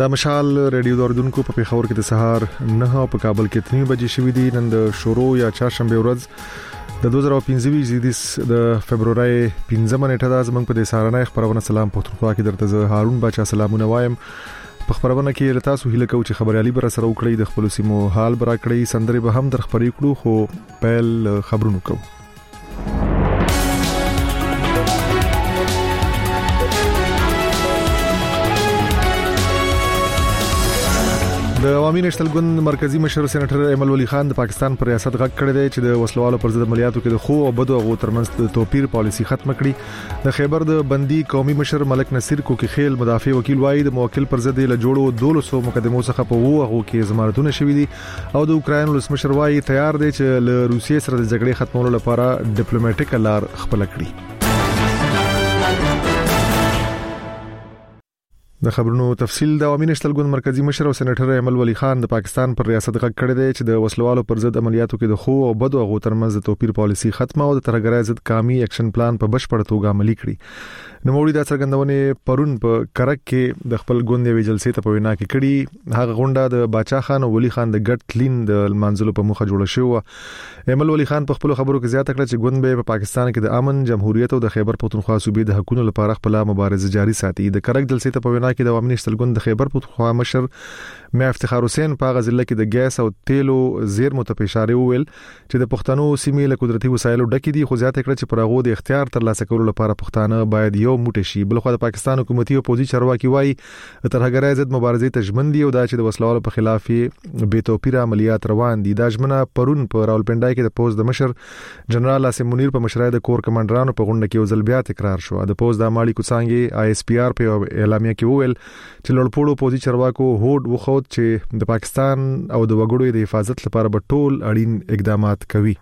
د مشال ریډیو دوردونکو په پیښور کې د سهار 9 او په کابل کې 3 بجې شوې دي. نن د شروع یا چهارشنبه ورځ د 2025 د فبرवरी 15 نیټه د زمنګ په د سهارنۍ خبرونه سلام پښتونخوا کې درته زه هارون باچا سلامونه وایم. په خبرونه کې لتا سو هیله کوم چې خبريالي بر سره وکړي د خپل سیمو حال برا کړی سندري به هم در خبرې کړو خو پهل خبرونه کوو. د عوامي نشتل ګوند مرکزی مشر سېنیټر ایمل ولی خان د پاکستان پر ریاست غږ کړی دی چې د وسلوالو پر ضد عملیاتو کې د خو او بدو غو ترمنځ د توپیر پالیسی ختم کړي. د خیبر د بندي قومي مشر ملک نصیر کوکی خیل مدافع وکیل وایي د موکل پر ضد له جوړو 200 مقدمو څخه په وغو کې ضمانتونه شوې دي او د اوکرين ولسمشر وایي تیار دی چې له روسیې سره د جګړې ختمولو لپاره ډیپلوماټیک لار خپل کړي. د خبرونو تفصیل د عوامي نشتل ګوند مرکزی مشر او سېنیټر ایمل ولی خان د پاکستان پر ریاست غږ کړی دی چې د وسلوالو پر ضد عملیاتو کې د خو او بدو غو ترمنځ د توپیر پالیسی ختمه او د ترهګرۍ ضد قومي اکشن پلان په بشپړ توګه عملي کړي. نوموړي د څرګندونې پرون په کرک کې د خپل ګوند یوې جلسې ته په وینا کې کړي. هغه غونډه د باچا خان او ولی خان د ګډ کلین د منځلو په مخه جوړه شوې. ایمل ولی خان په خپل خبرو کې زیاته کړه چې ګوند به په پاکستان کې د امن جمهوریت او د خیبر پښتونخوا صوبې د حقوقو لپاره خپل مبارزه جاري ساتي. د کرک جلسې ته په وینا کې د عوامي نشتل ګوند د خیبر پښتونخوا مشر میا افتخار حسین په غزله کې د ګیس او تیلو زیرمو ته اشاره وویل چې د پښتنو سیمې له قدرتي وسایلو ډکې دي خو زیاته کړه چې پرغو د اختیار ترلاسه کولو لپاره پښتانه باید یو موټی شي. بلخو د پاکستان حکومتي او پوزي چارواکي وایي ترهګرۍ ضد مبارزې تجمن دي او دا چې د وسلوالو په خلاف بے توپیره عملیات روان دي. دا ژمنه پرون په راولپنډای کې د پوز د مشر جنرال اسم منیر په مشرۍ د کور کمانډرانو په غونډه کې یو ځل بیا تکرار شو. د پوز د مالی کوڅانګي آی اس پی آر په اعلامیه کې وویل چې لړپوړو پوزي چارواکو هوډ وخوت چې د پاکستان او د وګړو د حفاظت لپاره به ټول اړین اقدامات کوي.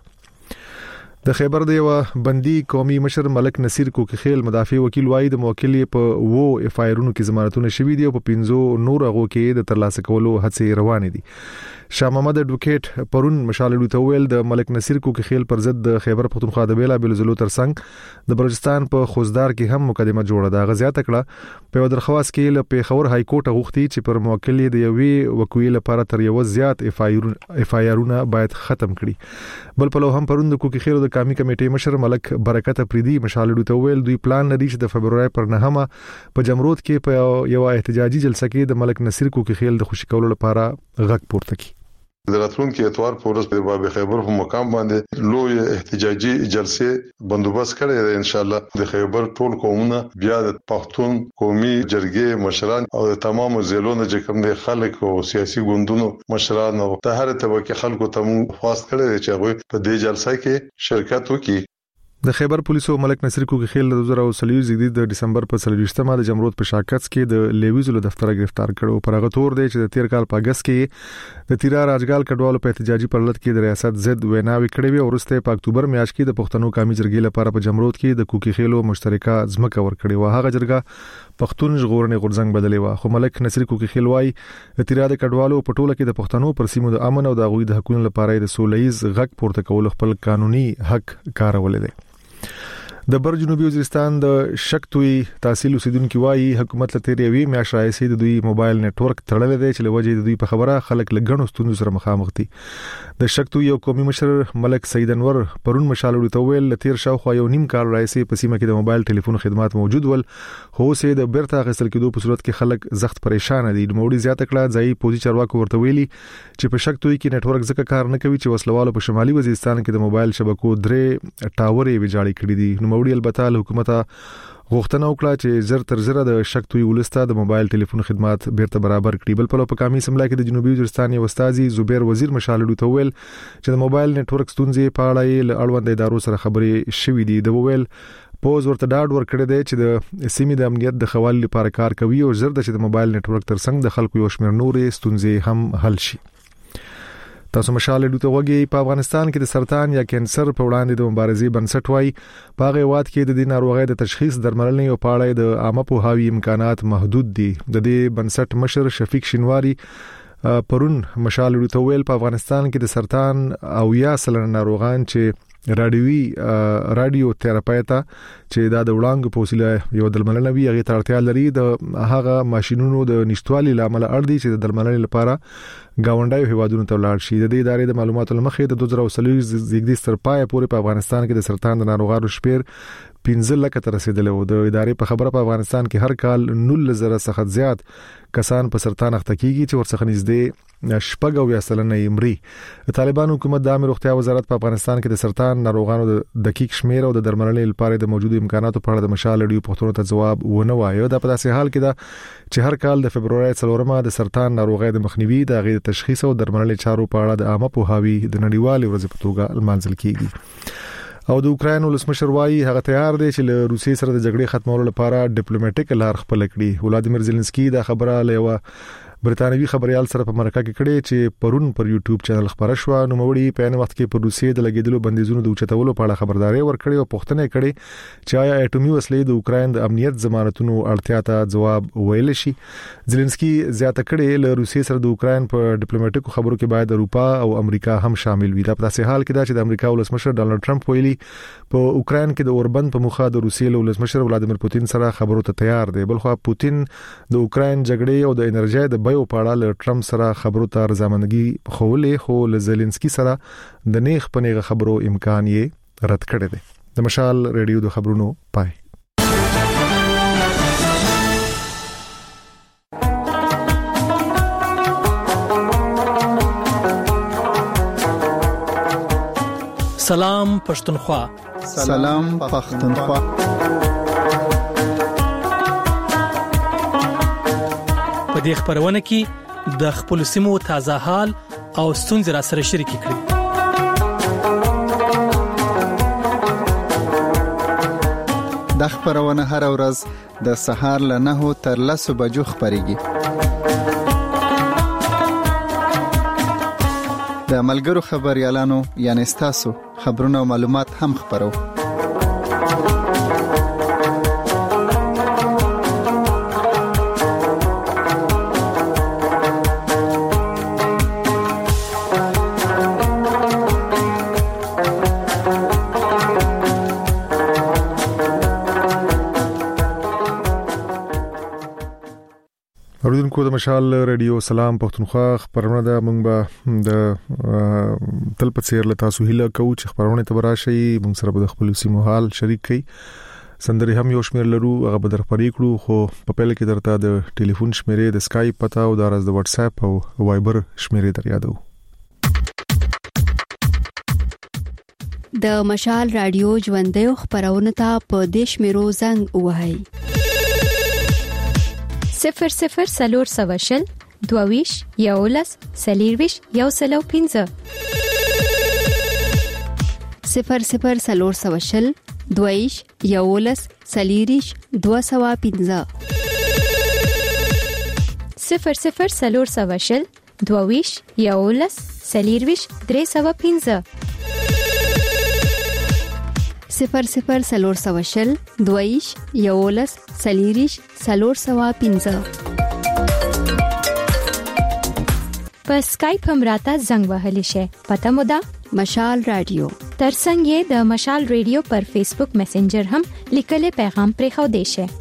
د خیبر د یو بندي قومي مشر ملک نصیر کوکی خیل مدافع وکیل وایي د موکل په وو اف آی آرونو کې ضمانتونه شوې دي او په 15 نور غو کې د ترلاسه کولو هڅې روانې دي. شاه محمد اډوکیټ پرون مشالې ته ویل د ملک نصیر کوکی خیل پر ضد د خیبر پښتونخوا د بیلا بیل زلو ترڅنګ د بلوچستان په خوزدار کې هم مقدمه جوړه ده. غزيات کړه په درخواست کې له پیښور های کورټ غوښتي چې پر موکل د یوې وکیل لپاره تر یو زیات اف آی آرونه باید ختم کړي. بل په لو هم پرون د کوکی خیل د قومي کمیټې مشر ملک برکت پریدي مشالې ته ویل دوی پلان لري چې د فبرवरी پر 9 په جمرود کې په یو احتجاجي جلسه کې د ملک نصیر کوکی خیل د خوشی کولو لپاره غږ پورته کړي. د راتلونکي اتوار په ورځ په باب خیبر په مقام باندې لوی احتجاجي جلسې بندوبست کړي دی. ان شاء الله د خیبر ټول قومونه بیا د پښتون قومي جرګې مشران او د تمامو ضلعونو چې کوم د خلک او سیاسي ګوندونو مشران او د هر طبقه خلکو ته مو خواست کړي دی چې هغه په دې جلسه کې شرکت وکړي. د خیبر پولیسو ملک نصیر کوکی خیل د 2023 د دسمبر په 23 د جمرود په شاکڅ کې د لیویزلو دفتر گرفتار کړو. پر هغه تور دی چې د 13 کال په اگست کې د تیرا راجګال کډوالو په احتجاجي پرلط کې د ریاست ضد ویناوي کړې وي او ورسته په اکتوبر میاشت کې د پښتنو قومي جرګې لپاره په جمرود کې د کوکی خیلو مشترکه ځمکه ورکړې و. هغه جرګه پښتون ژغورنې غورځنګ بدلې و خو ملک نصیر کوکی خیل وایي د تیرا د کډوالو په ټوله کې د پښتنو پر سیمو د امن او د غوي د حقوقو لپاره د سولهیز غږ پورته کول خپل قانوني حق کارول دي. د بر جنوبي وزیرستان د شکتوي تحصیل اوسیدونکو وایي حکومت له تیرې وی میاشت راځي د دوی موبایل نتورک تړل دی چې لوجه د دوی په خبره خلک لګڼو ستونزو سره مخامخ دي. د شکتوي یو قومي مشر ملک سید انور پرون مشالې ته ویل لتیر شاوخوا یو نیم کال راځي په سیمه کې د موبایل ټلیفون خدمات موجود ول خو سه د بیرته غسل کېدو په صورت کې خلک سخت پریشان دي. نوموړي زیاته کړه ځای پوزي چارواکو ورته ویلي چې په شکتوي کې نتورک ځکه کار نه کوي چې وسلوالو په شمالي وزیرستان کې د موبایل شبکو 3 ټاورې ویجاړې کړې دي. نوموړي البته حکومت غوښتنه وکړه چې زر تر زر د شکتوي ولسته د موبایل ټلیفون خدمات بیرته برابر کړي. بل په قومي سملا کې د جنوبي وزیرستان یو استاذي زبیر وزیر مشالې ته ویل چې د موبایل نتورک ستونزې په اړه له اړوند ادارو سره خبرې شوې دي. د ویل پوز ورته ډاډ ورکړی دی چې د سیمې د امنیت د خوالي لپاره کار کوي او زر د چې د موبایل نتورک ترڅنګ د خلکو یو شمېر نورې ستونزې هم حل شي. تاسو مشالې دوته وګي په افغانستان کې د سرطان یا کینسر په وړاندې د مبارزې بنسټ وای په غوات کې د دې ناروغۍ د تشخیص درملنې او پاړې د عامه پوهاوی امکانات محدود دي. د دې بنسټ مشر شفیق شینواری پرون مشالې دوته ویل په افغانستان کې د سرطان او یا سلنه ناروغان چې رادیو تراپی ته چې دا د وړانګو په وسیله یو درملنه وی هغه ترتیا لري د هغه ماشينونو د نشټوالي لامل اړ دي چې د درملنې لپاره گاونډایو هیوادونو ته ولاړ شي. د دې ادارې د معلوماتو لمخې د 2023 زیږدي سترپای پورې په افغانستان کې د سرطان د ناروغانو شمیر 15 لک ته رسیدلی و. د ادارې په خبره په افغانستان کې هر کال 19,000 څخه زیات کسان په سرطان اخته کیږي چې ورڅخه نږدې 80% مړي. طالبان حکومت د عامه روغتیا وزارت په افغانستان کې د سرطان ناروغانو د دقیق شمیر او د درملنې لپاره د موجودو امکاناتو په اړه د مشال اړیو پوښتنو ته جواب ونه وایي. دا په داسې حال کې ده چې هر کال د فبرवरी 4 د سرطان ناروغۍ د مخنیوي د غیر تشخیص او درملنې چارو په اړه د عامه پوهاوی د نړیوال ورځ په توګه لمانځل کیږي. او د اوکرين ولسمشر وايي هغه تیار دی چې له روسیې سره د جګړې ختمولو لپاره ډیپلوماټیک لار خپل کړي. ولادیمیر زيلنسکي دا خبره له برتانوي خبريال سره په مرکه کې کړي چې پرون پر یوټیوب چینل خبره شو. نو موري په ان وخت کې پر روسیې د لګیدلو بندیزونو د اوچتولو په اړه خبرداري ورکړي او پوښتنه کړي چې آیا اټومي وسلې د اوکرين د امنیت ضمانتونو اړتیا ته جواب ویل شي. زيلنسکي زیاته کړي له روسیې سره د اوکرين په ډیپلوماټیکو خبرو کې باید اروپا او امریکا هم شامل وي. دا په داسې حال کې ده چې د امریکا ولسمشر ډانلډ ټرمپ ویلي په اوکرين کې د اوربند په مخه د روسیې ولسمشر ولادیمیر پوتین سره خبرو ته تیار دی. بلخو پوتین د اوکرين جګړې او د انرژي د بیو په اړه ټرمپ سره خبرو ته رضامندګي خولې خو لزلنسکي سره د نیغ پنیغه خبرو امکان یې رد کړی دی. د مشال ریډیو د خبرونو پای. سلام پښتونخوا. سلام پښتونخوا. په دې خبرونه کې د خپل سیمو تازه حال او ستونزې را سره شریک کړئ. د خبرونه هر ورځ د سهار له 9 تر 10 بجو خبريږي. د ملګرو خبريالانو یعنی تاسو خبرونه او معلومات هم خبرو. اوریدونکو د مشال ریډیو سلام پښتونخوا خبرونه ده. موږ به د تل په څیر له تاسو هیله کوو چې خبرونه ته راشي. موږ سره به د خپل سیمو حال شریک کړئ. سندري هم یو شمیر لرو هغه به درپری کړو خو په پیل کې درته د ټلیفون شمیرې د اسکایپ پتا او د واتس اپ او وایبر شمیرې در یادو. د مشال رادیو ژوندۍ خبرونه ته په دیش میرو زنګ وهاي 00 سلور سواشل دوویش یولس سلیرویش یوسلو 15 00 سلور سواشل دوویش یولس سلیریش 215 00 سلور سواشل دوویش یولس سلیرویش 315 00 سلور سواشل دویش یولس سلیریش سلور سوا 15 په اسکایپ هم راته زنګ وهلی شي. پته مو ده مشال رادیو. ترڅنګ یې د مشال ریډیو پر فیسبوک میسنجر هم لیکلي پیغام پرې خو دی شي.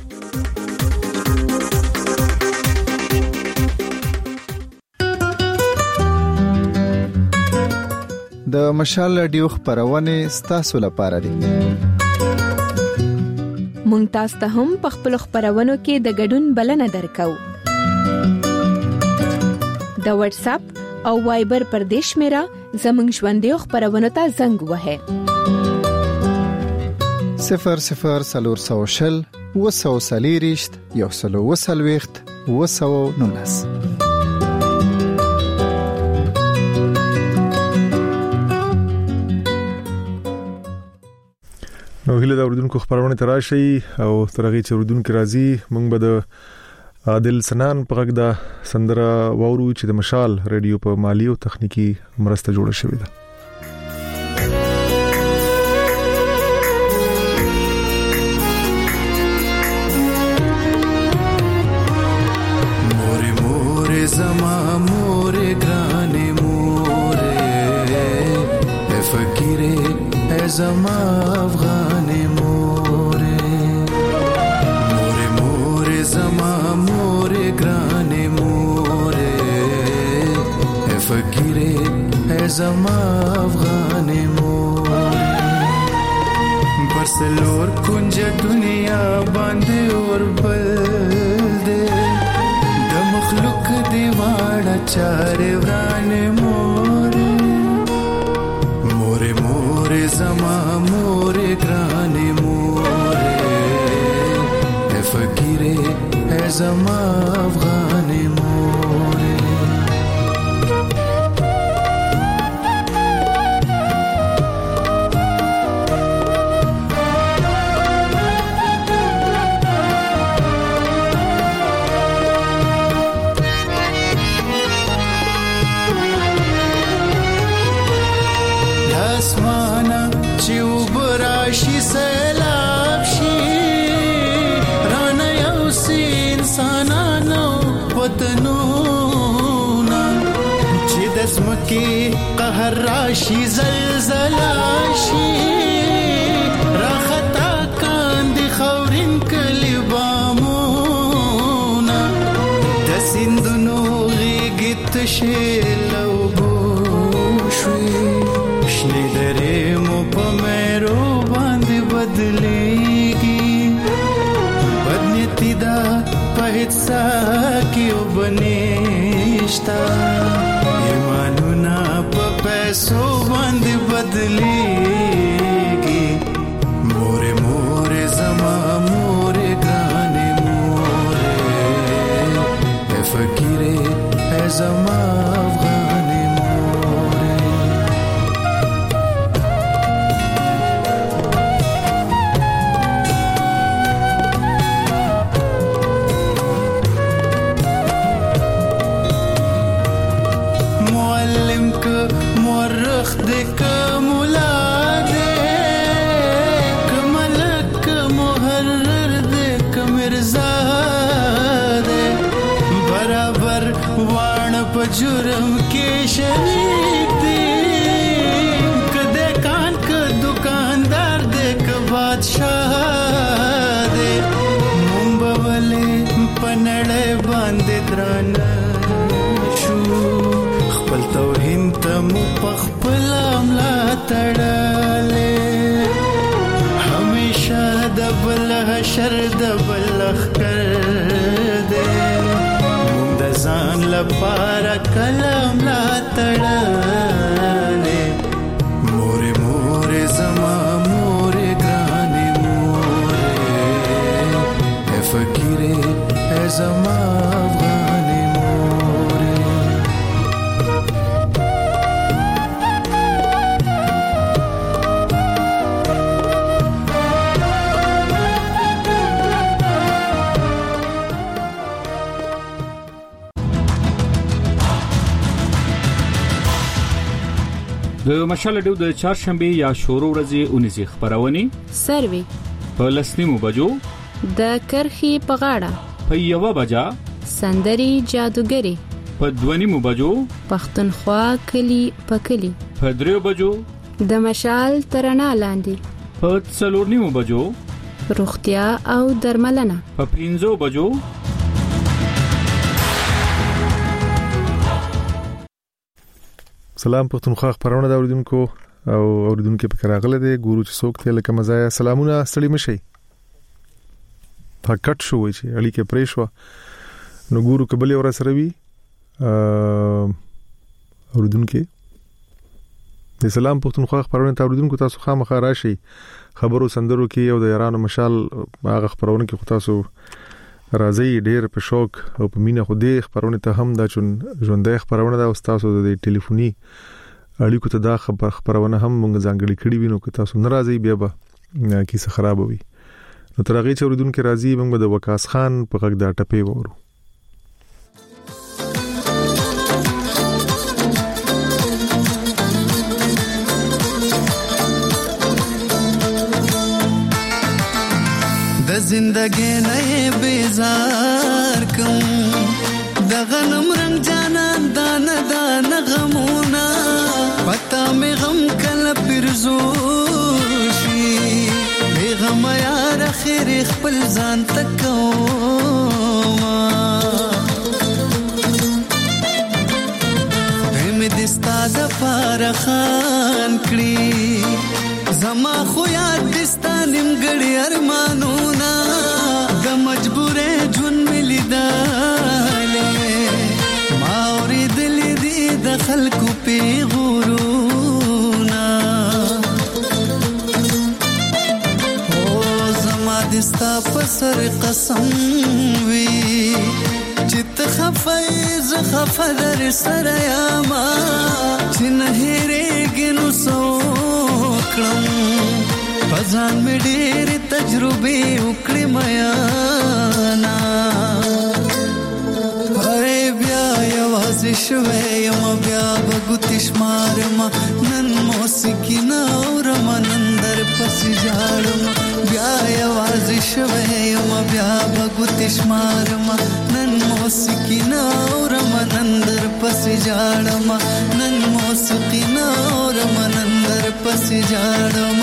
د مشال رادیو خبرونه ستاسو لپاره دي. مونږ تاسو ته هم په خپل خبرونو کې د ګډون بلنه درکو. د واتس اپ او وایبر پر دیش میرا زمنګ ژوندۍ خبرونه ته زنګ وهه 00 سلور سواشل وسو سلیریشت یوسلو وسلويخت وسو نونس. نو هله د اوریدونکو خبرونه تراشي او ترغی چې اوریدونکو راځي. موږ به د عادل سنان په غږ د سندره وورو چې د مشال ریډیو په مالی او تخنیکی مرسته جوړه شوې ده. مورې مورې زما مورې ګرانې مورې فقیرې زما افغانې مورې مورې مورې زما مورې ګرانې مورې فقیرې زما افغانې مورې برسلور کنج دنیا باندې اور بل دې د مخلوق دی واړه چارې ورانې مورې مورې مورې زما مورې ګرانې مورې فقیرې زما افغانې مورې سیلاب شي رانه یو سي انسانانو وطنونه چې د ځمکې قهر راشي زلزله شي راخطا کاندي خاورین کلي بامونه د سیندونو غیږې تشې له اوبو شوې شنې درې مو په مېرو بدلیږي بدنیتی دا په هیڅ کې وبنيشتا ایمانونه په پیسو باندې بدلیږي مورې مورې زما مورې ګرانې مورې فقیرې زما افغانې مورې مورخ دې کوملا دې کملک محرر دې کمرزا دې برابر وان په جرم کې شریک دې کده کان ک دکاندار دې ک بادشاہ دې مونږ پنړې باندې دران شو خپل توهین ته مو پخپل املا تړلې همیشه د بل حشر د بل خر دې مونږ د ځان لپاره کلام لا تړلې مورې مورې زما مورې ګرانې مورې فقیرې زما افغانې مورې د مشال ډیو د چهارشنبه یا شورو ورځې 19 خبرونه سروي په لسنیمو بجو د کرخي په غاړه په یوه بجا سندري جادوګری په دونیمو بجو پښتونخوا کلی پکلی په دریو بجو د مشال ترنا لاندې په څلورنیمو بجو روغتیا او درملنه په 5 بجو سلام پښتونخوا خبرونه دا اوریدونکو او اوریدونکو په کراغله دي ګورو چې څوک ته لکه مزایا سلامونه ستړي مشي پکټ شوې چې اړي کې پریشوا نو ګورو کبل اور سره وی اوریدونکو د سلام پښتونخوا خبرونه ته اوریدونکو تاسو خامخا راشي خبرو سندرو کې او د یارانو مشال هغه خبرونه کې تاسو راځي ډېر په شوق او په مینه خو دې خبرونه ته هم دا چون ژوندۍ خبرونه دا تاسو د ټلیفوني اړیکو ته دا خبرونه هم موږ ځانګړي کړی وینو که تاسو ناراضي بیا به کیسه خراب وي نو ترغه چې اوریدونکو راځي موږ د وکاس خان په غږ دا ټپې وورو زندگی نه بیزار کوم د غنم رنگ جانان دان دان غمونا پتا می غم کله پرزو غیر خپل ځان تکو دې دستا د فارخان کړی زما خو یاد دستا نیمګړی ارمانونه د مجبورې ژوند ملي داله ما اورېدلې دي د خلکو پیغورونه او زما دستا په سر قسم وی چې ته خفایز خفدر سره یاما چې نه هېرېږي نو سوکړم پځان مې ډېرې تجربې وکړې میانا هرې بیا یوازې شوی یم بیا به ګوتې شمارم نن موسیقي نه اورم نن در پسې ژاړم بیا یوازې شوی یم بیا به ګوتې شمارم نن موسیقي نه اورم نن در پسې ژاړم نن موسیقي نه اورم نن در پسې ژاړم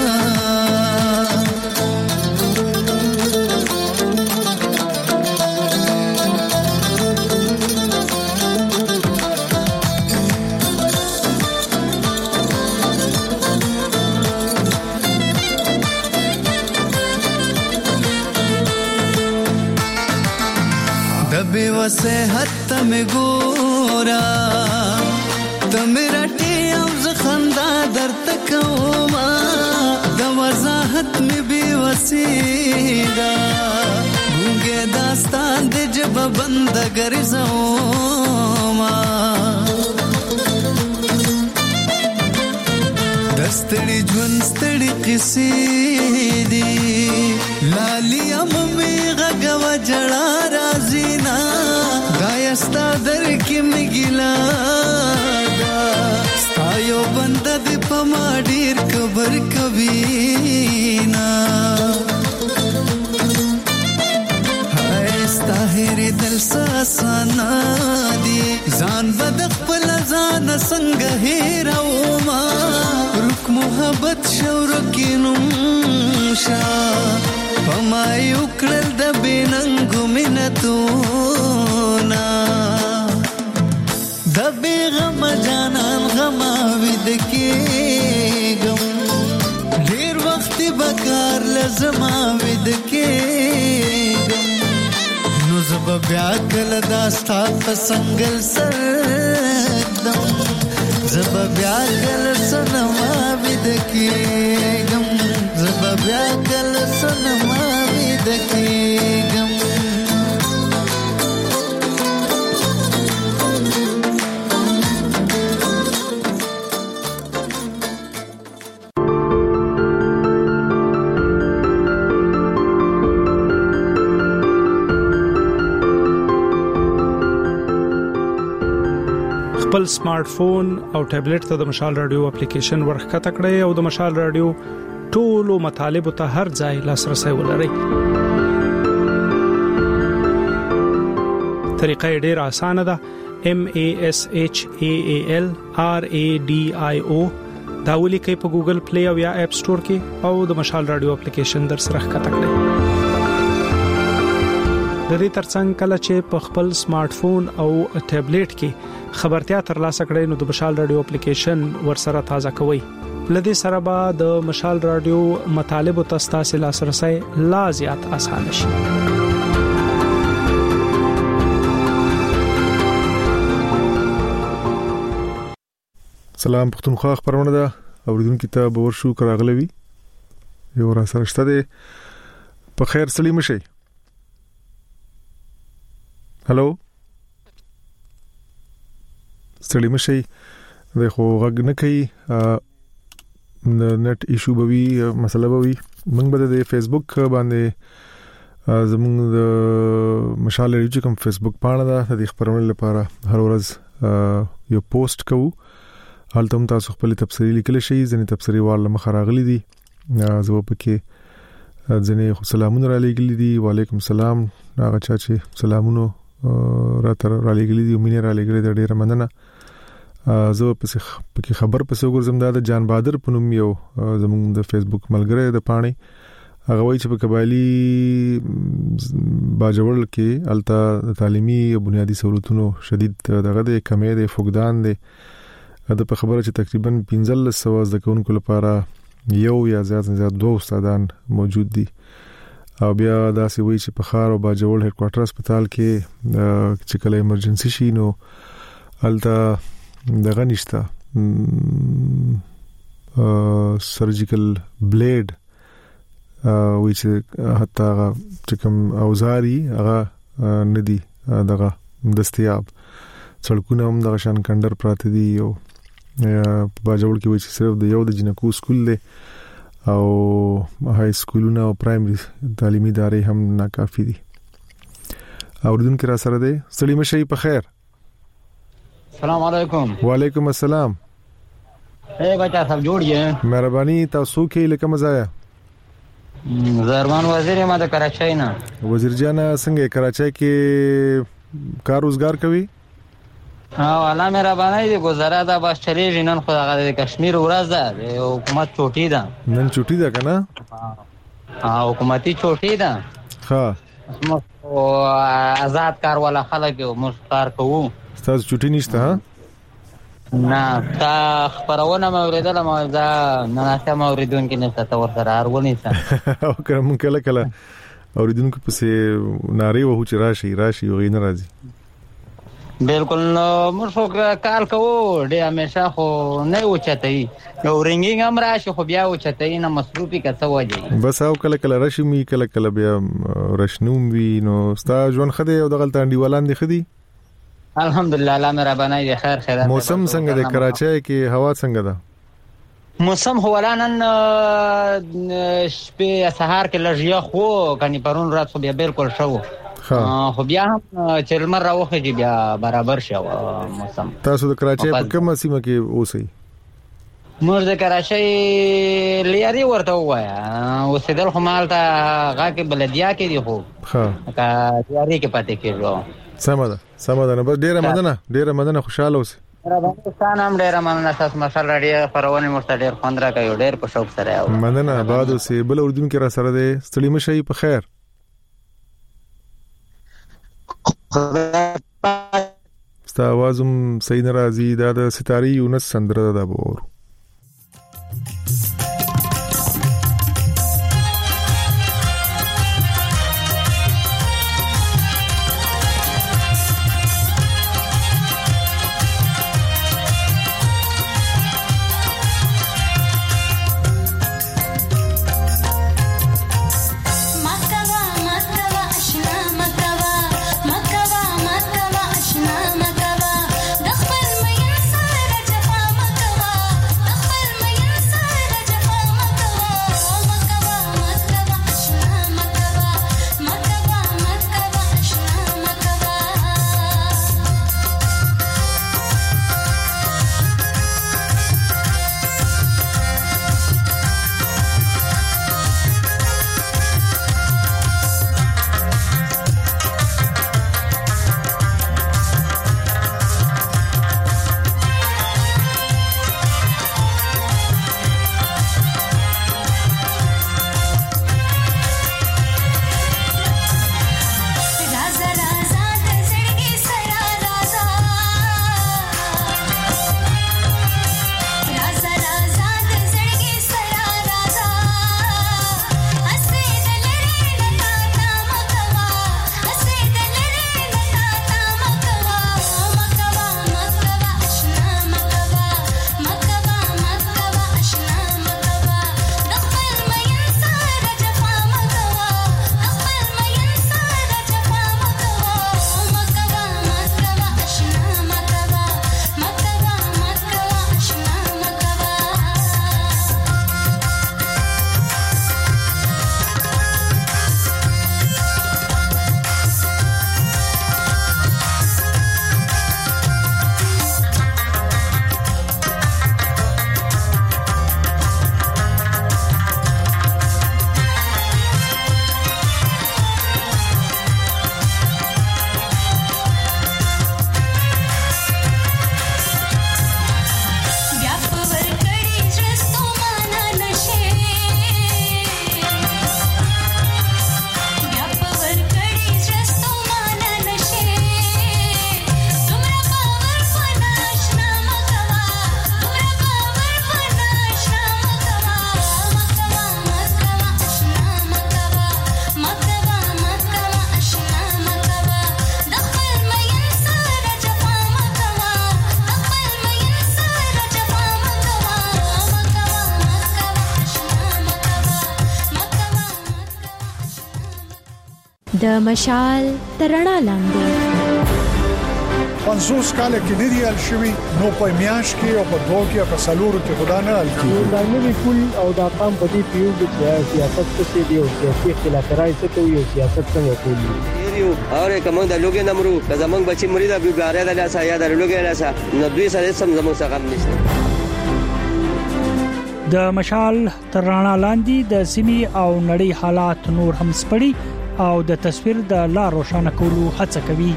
بے وسہت تم گورا تم رٹی اوز خندا در تکوما د وضاحت میں بے وسیدا گونگے داستان دے جب بند گرزوما دستڑی جون ستڑی قصی دی لالی اممی غگو جڑا رازینا دایستا در کی مگلا دا ستایو بند دی پما ډیر کبر کبینا هایستا هری دل ساسانا دی ځان بد خپل ځان څنګه هیروما رک محبت شور کینم شا پمای وکړل د بیننګو منتونا د بیغم جانان غما ود کېګم ډیر وخت بکار لزما ود کېګم نو زب بیا کله داستا پسنګل سردم زب بیا کله سنما ود کېګم زب بیا کله سنما ود کېګم خپل سمارټ فون او ټابلیټ ته د مشال رادیو اپلیکیشن ورخته کړئ او د مشال رادیو ټولو مطالب ته هر ځای لاسرسي ولرئ. طریقه ډېره اسانه ده. MASHAALRADIO دا ولیکئ په ګوګل پلی او یا اپ سٹور کې او د مشال رادیو اپلیکیشن در سره ښکته کړئ. د دې ترڅنګ کله چې په خپل سمارټ فون او ټابلیټ کې خبرتیا ترلاسه کړئ نو د مشال رادیو اپلیکیشن ورسره تازه کوئ. لدې سره به د مشال رادیو مطالب او تاسو لاسرسي لا زیات اسانه شي. سلام پښتونخوا خبرونه ده اوریدونکو ته باور شو کراغلوي یو را سره شته ده په خیر سلیم شي. هالو سلیم شي زه خو غږ نه کوي نت ایشو بوي مسله بوي موږ به د فیسبوک باندې زموږ د مشال ریډیو کوم فیسبوک پاڼه ده د خبرونو لپاره هر ورځ یو پوسټ کوو. حالته هم تاسو خپل تفسیری لیکل شي ځنې تفسیری وال مخ راغلي دي زه پکې ځنې سلامونه را لګلې دي. وعلیکم السلام هغه چا چې سلامونه را لګلې دي مینه را لګلې دي ډیره مننه. زه پکې خبر پسې ورزم دا د جان بادر پنوم یو زموږ د فیسبوک ملګری د پاڼې هغه وایي چې په قبایلی باجوړ کې التا تعلیمي او بنیادی سہولتونو شدید دغه د کمی د فقدان د په خبره چې تقریبا 1500 ځکهونکو لپاره یو یا زیات دوه استادان موجود دي او بیا داسې وایي چې په خار او باجوړ هډ کوارټر هسپتال کې چې کله ایمرجنسي شي نو التا دغه نشته سرجیکل بلیډ وایي چې حتی چې کوم اوزاري هغه ندي دغه دستیاب سړکونه هم دغه شان کندر پراته دي او باجوړ کې وایي چې صرف د یو د جنکو سکول دی او های سکولونه او پرایمري تعلیمي ادارې هم ناکافي دي. اوردونکو را سره دی سلیم شي په خیر. السلام علیکم. وعلیکم السلام. اے بچا سب جوړ یې. مهرباني تاسو کې لکه مزایا. زرمان وزیر ما د کراچۍ نه. وزیر جان څنګه کراچۍ کې کار روزګار کوي؟ الله مهرباني دي گزاره دا بس چلیږي نن خو هغه د کشمیر ورځ ده حکومت چوټي ده. نن چوټي ده کنه؟ حکومتي چوټي ده. ها. او آزاد کار ولا خلک مو کار کوو. تاسو چوټي نشته ها؟ نه تا خبرونه موریدله ما دا نه موریدونکو نه ستاسو ورته ارونی سم. او کوم کله کله اوریدونکو پسې ناری وو چې راشي او غین راځي. بالکل موږ خو کار کوو ډېر همیشه خو نه وچتای یو رنګینګ هم راشي خو بیا وچتای نه مصروفي کڅ وځي بس او کله کله راشي کله کله بیا رښنوم وی نو ستا ژوند خدي او دغه تانډي ولان دي خدي الحمدلله الله مهرباني دي خیر خیرات. موسم څنګه د کراچۍ کې هوا څنګه ده؟ موسم هو ولانن شپه سهار کې لږه خو کني پرون رات خو بیا بالکل شو خو بیا هم چې لمر راوخی بیا برابر شو موسم. تاسو د کراچۍ په کومه سیمه کې اوسئ؟ موږ د کراچۍ لیاري ورته وایا اوسېدل خو مالته هغه کې بلدیا کې دی خو ها لیاري کې پاتې کېږو. سمه ده نه بس ډیره مدنه خوشاله اوسئ. افغانستان هم ډیره مننه تاسو مشال راډیو خبرونه مرته ډیر خوند راکوي ډیر په شوق سره یو مننه بعد اوسئ بل اردن کې را سره ده ستړي مشي په خیر. ستا आवाजم صحیح ناراضي دا د ستاري یونس سندره ده بور د مشال ترڼا لاندې 50 کال کې دی ال شوی نو په میاش کې او په دوه کې په سالورو کې خدا نه ال کې دا نه کول او دا قام په دې پیو د سیاست څخه دی او سیاسي اختلافات څخه یو سیاست څنګه کوي یو اوره کوم د لوګي نمرو که زمونږ بچي مرید ابي ګاره د لاسه یا د لوګي لاسه نو دوی سره سم زمونږ څخه هم نشته د مشال ترڼا لاندې د سیمي او نړۍ حالات نور هم سپړي او د تصویر د لا روښانه کولو هڅه کوي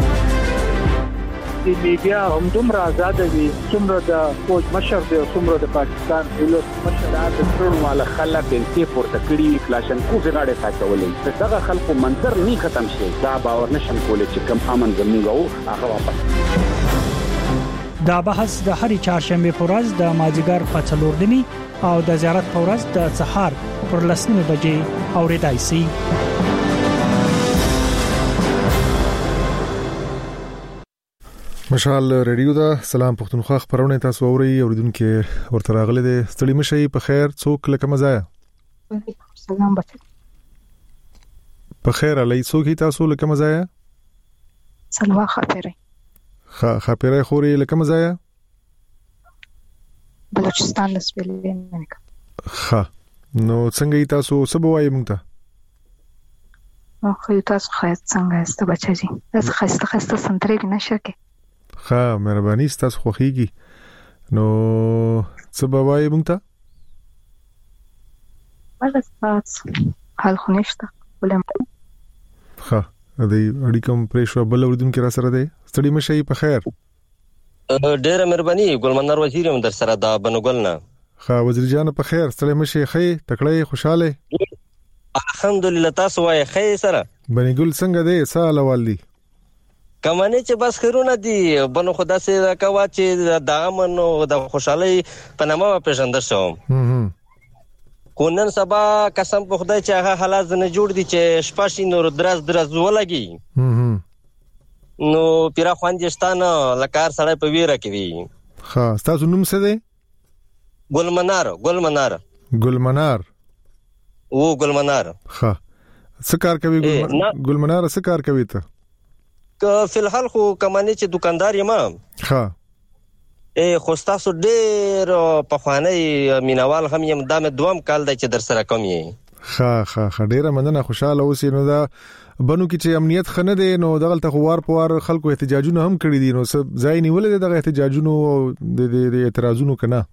د میډیا هم دومره آزاد دي څومره د فوج مشر دی او څومره د پاکستان دولت مشر د ټول مال خلک بنتي پورته کړی کلاشنکوف غاړه ساتولې دغه خلکو منظر نه ختم شي دا باور نشم کولای چې کم امن زموږ هغه واپس دا بحث د هرې چهارشنبه په ورځ د مازیګر په 4 نیمه او د زیارت په ورځ د سهار پر 10 بجې اورېدای شي مشال ریډیو دا سلام پښتونخوا خبرونه تاسو اوري اوریدونکو ورته راغلي دي ستړي مشي په خیر څوک لکه مزایا سلام بچ په خیر علي څوک تاسو لکه مزایا سلوا خاطري خاطري خوري لکه مزایا بلوچستان لسبلې نه نو څنګه تاسو سبوای مونږ ته خو تاسو خاص څنګه است بچی تاسو خسته سنتري نشه کې مهرباني تاسو خوخيږي نو څه بوای مونږ ته بس حال خو نشته ولم د اړیکم پرېښو بل وردون کې را سره دی ستړي مشي په خیر ډېر مهرباني ګلمنار وزیر هم در سره دا بنوګل نه وزیر جان په خیر ستړي مشي خې تکړه خوشاله الحمدلله تاسو وای خې سره بنګل څنګه دی ساله والدي کمانه چې بس خیرونه دي بنو خدا سي کوا چې د امن او د خوشحالي په نامه پیژندل شو کونن سبا قسم په خدای چې هغه حالات نه جوړ دي چې شپاشي نور درز ولګي نو پیرا خواندستان لکار سره په ویره کې وي تاسو نوم څه دی ګلمنار څه کار کوي ګلمنار څه کار کوي ته فی الحال خو کمانه چې دکاندار یم خو تاسو ډېر په خواني مینوال هم یم د دوام کال د چې در سره کوم یې ډېر مننه خوشاله اوسې نو دا بنو کې چې امنیت خنه دي نو دغه تخوار پوار خلکو احتجاجونه هم کړی دي نو ځای نیولې دغه احتجاجونو د اعتراضونو کنه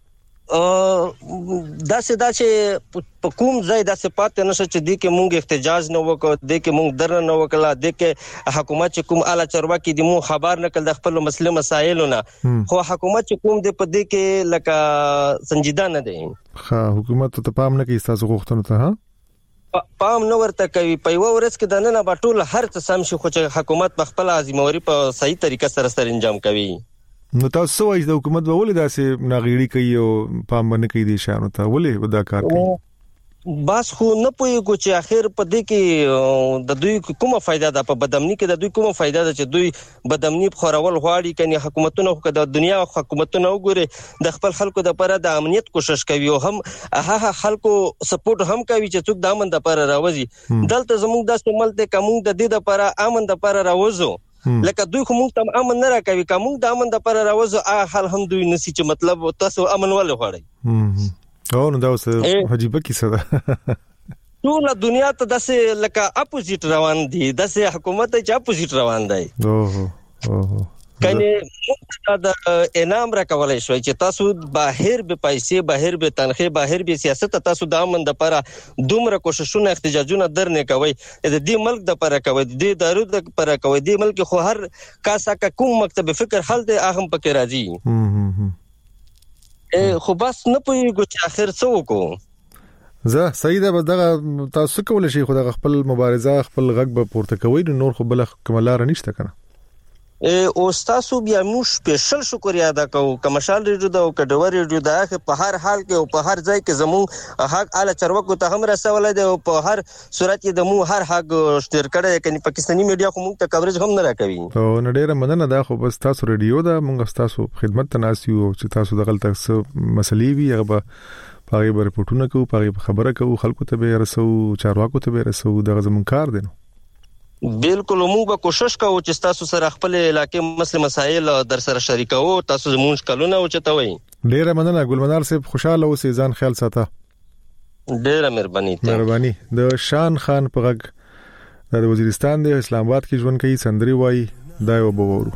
دا چې په کوم ځای دا صفات نشه چې د کې مونږ احتجاج نه وکړو د کې مونږ درنه نه وکړه د کې حکومت چې کوم اعلی چارواکي دي مو خبر نه کړل د خپل مسله مسایلونه خو حکومت چې کوم د په دې کې لکه سنجیده نه دی حکومت ته پام نه کوي تاسو غوښتنه ته پام نو ورته کوي په یو ورځ کې د نن باټول هر څه سم شي خو چې حکومت په خپل عزموري په صحیح طریقه سره انجام کوي نو تاسو وایي د حکومت به ولې داسې ناغېړي کوي او پام باندې کوي دي شانو ته ولې ودا کار کوي بس خو نه پوهیږو چې اخر په دې کې د دوی کومه فائدہ ده په بدامنی کې د دوی کومه فائدہ ده چې دوی بدامنی خورول غواړي کني حکومتونه خو د دنیا حکومتونه وګوري د خپل خلکو د لپاره د امنیت کوشش کوي او هم هغه خلکو سپورټ هم کوي چې څوک د امن د لپاره راوځي دلته زموږ د سمل ته کوم د دې لپاره امن د لپاره راوځو لکه دوی خو موږ ته امن نه راکوي کوم د امن د لپاره راوځو حال هم دوی نسی چې مطلب تاسو امن ول غواړي نو دا اوس عجیب کیسه ده ټول دنیا ته داسې لکه اپوزیټ روان دي داسې حکومت چې اپوزیټ روان دی کني د انعام راکولای شوی چې تاسو بهر به پیسې بهر به تنخې بهر به سیاست تاسو د امن د لپاره دومره کوششونه احتجاجونه درنه کوي د دې ملک د لپاره کوي د دارو د لپاره کوي د ملک خو هر کاسه کوم مکتب فکر حل د اهم پکې راځي خو بس نه پوهیږو چې اخر څه وکړو زه صحیح ده دغه تاسو کولای شئ خو د خپل مبارزه خپل غږ به پورته کوي نور خو بل کملار نشته کنه او تاسو بیا موږ سپیشل شکریا ادا کوو کمشال ریډیو دا او کډور ریډیو دا په هر حال کې او په هر ځای کې زمو حق اعلی چارواکو ته هم رسولای دی او په هر صورت کې د مو هر حق شتر کړه کني پاکستاني میډیا خو موږ ته کوریج هم نه راکوي او نډیره مننه دا خو بس تاسو ریډیو دا موږ تاسو خدمت تناسیو چې تاسو دغه تاسو مسلې وی هغه پاره به رپورټونه کوو پاره خبره کوو خلکو ته به رسو چارواکو ته به رسو دغه زمون کار دی بالکل موږ به کوشش کوو چې تاسو سره خپل علاقې مسله مسایل در سره شریکو. تاسو زموږ کلونه او چتوي. ډیره مننه ګلمنار صاحب، خوشاله اوسئ، ځان خیال ساته. ډیره مهرباني. د شان خان په غږ د وزیرستان د اسلام آباد کې ژوند کوي، سندري وای دا یو بوورو.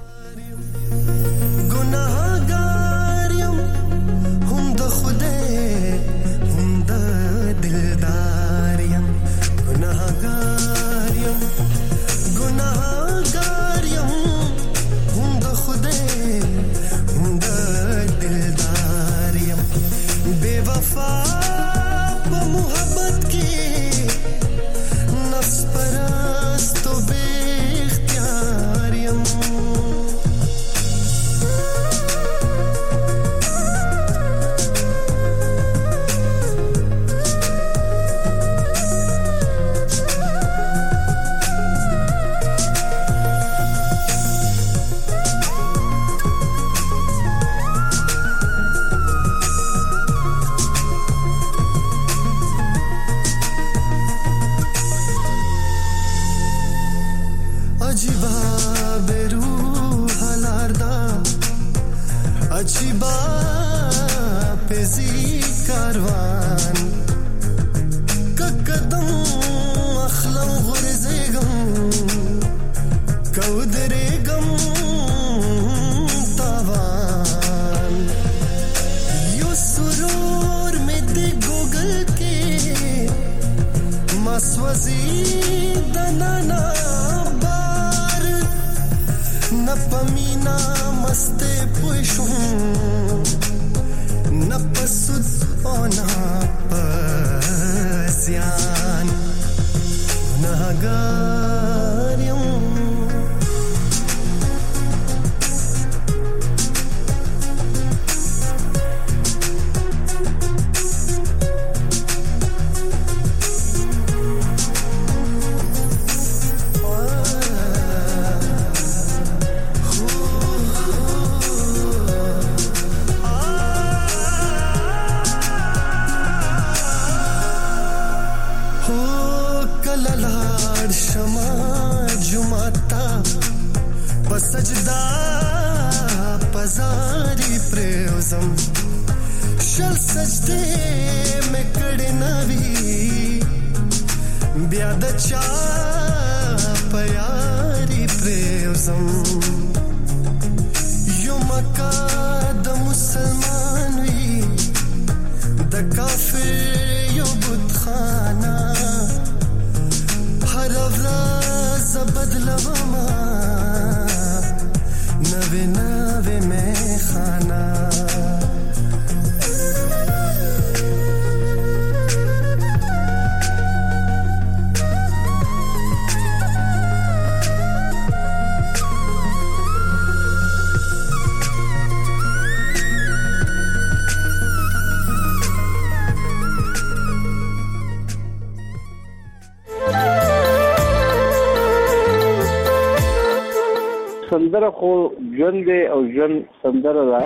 سندره خو ژوند دی او ژوند سندره ده.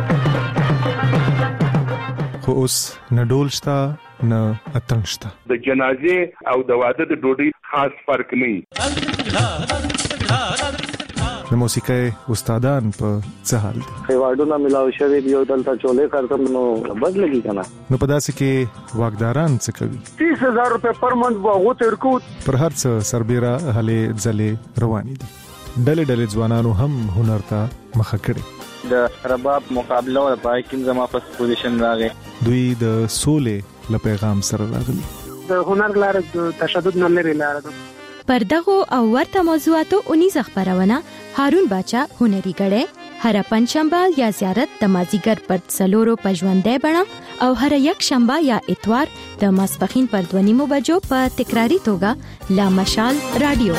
خو اوس نه ډول شته نه اتڼ شته. د جنازې او د واده د ډوډۍ خاص فرق نه وي. د موسیقۍ استادان په څه حال دي؟ خیواړونه ملاوي شوی دی او دلته چولې کارتم نو بدلږي کنه. نو په داسې کې واګداران څه کوي؟ 30000 روپے پر منث واغو تر کو پر هر څه سربېره هلې ځلې روانې دي. ډلې ځوانانو هم هنر ته مخه کړي. د رباب مقابله او پای کې زما په پوزیشن راغی. دوی د سولې له پیغام سره راغلي. د هنر لار د تشدد نه لري لار ده. پر دغه او ورته موضوعاتو 19 خبرونه هارون باچا هنري غړې هر پنځشنبه یا زیارت د مازیګر پر څلورو پژوندې بڼه او هر یک شنبه یا اتوار د ماسپخین پر 2:30 بجو په تکراری توګه لا مشال رادیو.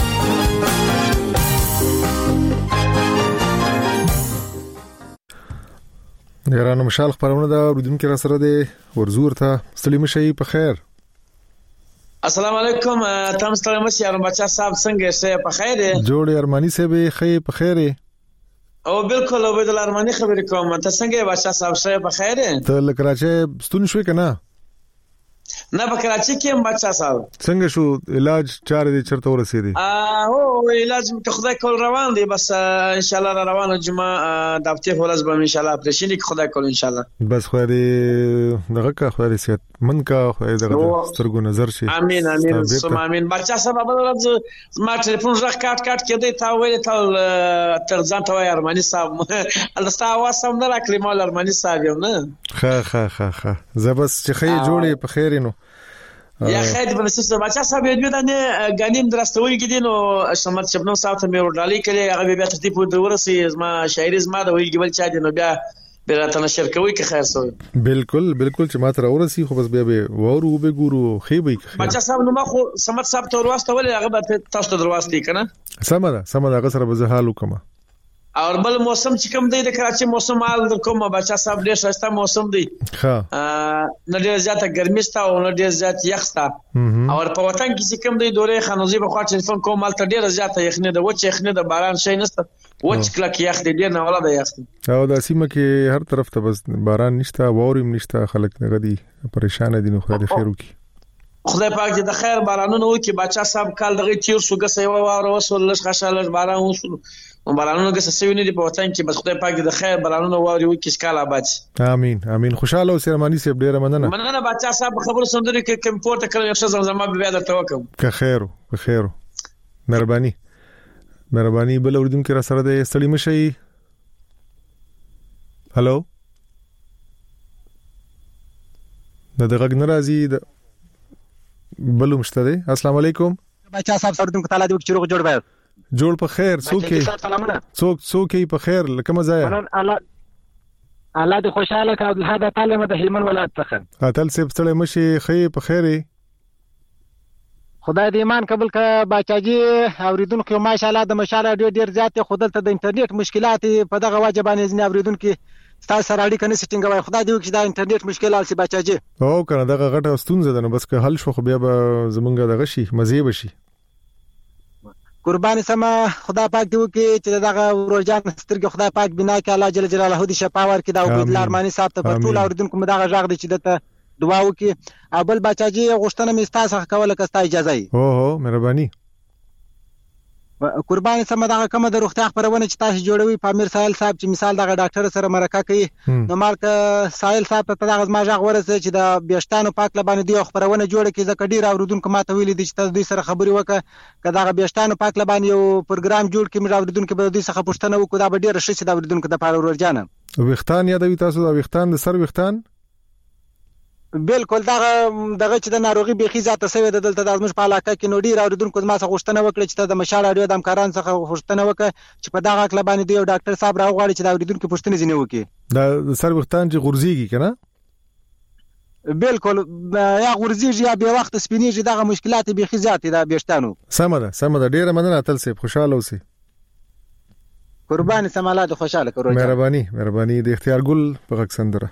یارانو مشال خبرونه دا اوریدونکو را سره دی ورزور ته سلام شي په خیر. السلام علیکم. تاسو ته مسیار بچا صاحب څنګه یې په خیر یې؟ جوړ ارمانی صاحب خې په خیر یې؟ او بالکل عبد الله ارمانی خبرې کوم. ته څنګه یې بچا صاحب شه په خیر یې؟ ته لکراچه ستون شوې کنه؟ نه په کراچي کې هم بچا صاحب. څنګه شو علاج چارې دې چرته ورسېدي؟ هو علاج که خدای کول روان دی، بس ان شاء الله روانه جمعه د هفته ورځ به ان شاء الله اپریشن کې خدای کول ان شاء الله. بس خو دې دغه کا خو دې صحت من کا خو دغه سترګو نظر شي. امين امين سم امين. بچا صاحب به ورځ ما ټلیفون راخ کاټ کېدی تا ویل تا تر ځان ته ارمانی صاحب الستا واسم نه راکلی مال ارمانی صاحب یم نه. خا زبس چې خې جوړې په خیر نو یا خیر په نسبت بچا صاحب دې نه غنیم درستوي کې دي نو شمت شبنم صاحب ته مې ورډالي کړي هغه بیا ترتیب ورسي زما شاعري زما د ویل کې بل چا دي نو بیا بیرته نشر کوي کې خیر سو. بالکل چې ما ته ورسي خو بس بیا به وورو به ګورو خې به بچا صاحب نو ما خو سمت صاحب ته ورسته ولې هغه به تاسو ته درواستي کنه. سم ده هغه سره به حال وکم. اور بل موسم چې کوم دی د کراچي موسم حال در کوم بچا صاحب ډېر ښایسته موسم دی. نه ډېر زیاته ګرمي ستا او نه ډېر زیات یخ ستا. اور په وطن کې چې کوم دی دورې خانوزي په خوا ټلیفون کوم مال ته ډېر زیاته یخنه ده وچ یخنه ده باران شي نشته وچ کلک یخ دی ډېر نه ولا ده یخ. او د سیمه کې هر طرف ته بس باران نشته وورم نشته خلک نه غدي پریشان دي نو خدای خیر وکي. خدای پاک دې د خیر بارانونه وکي. بچا صاحب کال دغه تیر شوګه سیوا واره وسول لږ خاصه باران وسول بارانونه که څه ویني په وطن کې بس خدای پاک دې د خیر بارانونه واري وکي سکال آباد. امين خوشاله اوسې رمانی صاحب ډیره مننه بچا صاحب خبرو سندري کې کمپورت کړو یو څه زمزمه بیا درته وکم. که خیر مهرباني بل اوردون کې را سره د ستړي مشي. هالو دغه ناراضي بلو مشته. السلام علیکم بچا صاحب سره دم تعالی دې چروغ جوړ بای جوړ په خیر څوک په خیر لکه مزایا الله دې خوشاله کا عبدالحد تعالی مده هلمن ولایت څخه قاتل سیب ستړي مشي خې په خیر خدای دې ایمان قبول ک بچاجي اوریدونکو ماشاءالله د مشاله ډیر زیات خودلته د انټرنیټ مشکلات په دغه واجبانه ځنی اوریدونکو تاسو سره اړیکه نه سټینګ وای خدای دې وکړي دا انټرنیټ مشکلات سي بچاجي او کنه دغه غټه ستونزه ده نو بس که حل شو خو بیا به زمونږ دغه شي مزه بشي. قربان سما خدای پاک دې وکړي چې دغه ورجان سترګې خدای پاک بنا کې الله جل جلاله دې شفا ورکړي دا وګړي لارمانی صاحب ته پر ټول اوریدونکو مداغه ژغ دي چې دته دعا وکړي. ابل بچاجي غوښتنه مې تاسو کوله کستا اجازه ای. هو مهرباني قربان سم دغه کومه د روغتیا خبرونه چې تاسو جوړوي پامیر ساحل صاحب چې مثال دغه ډاکټر سره مرکه کوي نو مالک ساحل صاحب ته دغه ما ژغ ورسې چې د بیاشتانو پاک لبانې دی خبرونه جوړه کی ځکه ډیر اوریدونکو ماته ویل دي چې تاسو دوی سره خبري وکړه کداغه بیاشتانو پاک لبانې یو پروګرام جوړ کړي مې اوریدونکو به دوی څخه پوښتنه وکړه دا به ډیر ښه شي د اوریدونکو د پاره ورجانه وختان یادوي تاسو د وختان د سر وختان بالکل دغه چې د ناروغي بيخي ذاته سوي د دلته د ازمش په علاقه کې نو ډیر اوریدونکو ما څخه غوښتنه وکړه چې د مشال اړیو د همکاران څخه غوښتنه وکړه چې په دغه کلبانې دی یو ډاکټر صاحب راغواړي چې د اوریدونکو پوښتنه ځنی وکړي د سر وختان چې غورځيږي کنه بالکل یا غورځيږي یا به وخت سپینیږي دغه مشکلات بيخي ذاته د بیاشتانو سم ده ډیره مننه تل سي خوشاله اوسئ قربان سماله خوشاله کړو مهرباني د اختیار ګل په غکسندره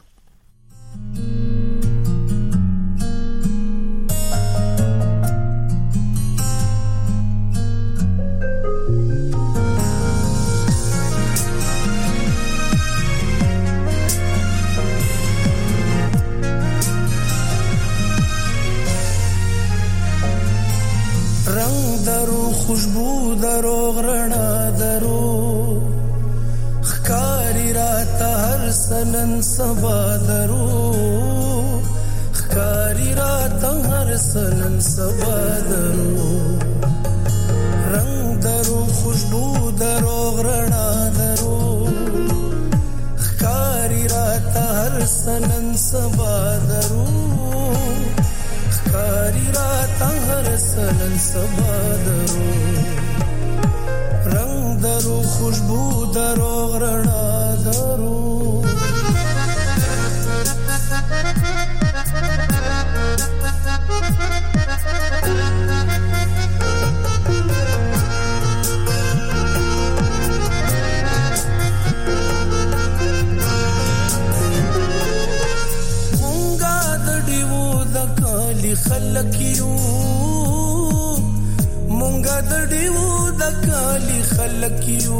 خوشبو درو غرنا درو خکاری راتا هر سنن سبا درو خکاری راتا هر سنن سبا درو رنگ درو خوشبو درو غرنا درو خکاری راتا هر سنن سبا درو خکاری راتا هر سنن سبا درو رنگ درو خوشبو درو غرنا درو خلکیو مونږه د ډیو د کالی خلکیو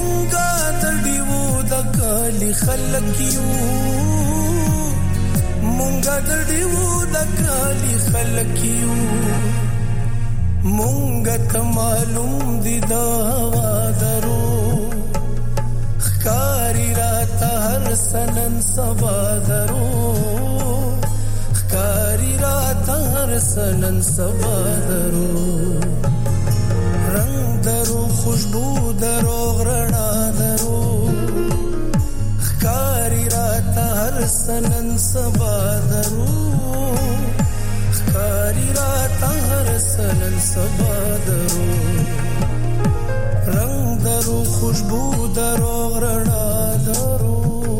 مونږه د ډیو د کالی خلکیو مونږه د دیو د کالی خلکیو مونږه ته معلوم دي دا هوا درو خکاری رات هر سنن سبا درو خکاری رات هر سنن سبا درو رنگ درو خوشبو درو غرنا درو خکاری رات هر سنن سبا درو خکاری رات هر سنن سبا درو رنگ درو خوشبو درو غرنا درو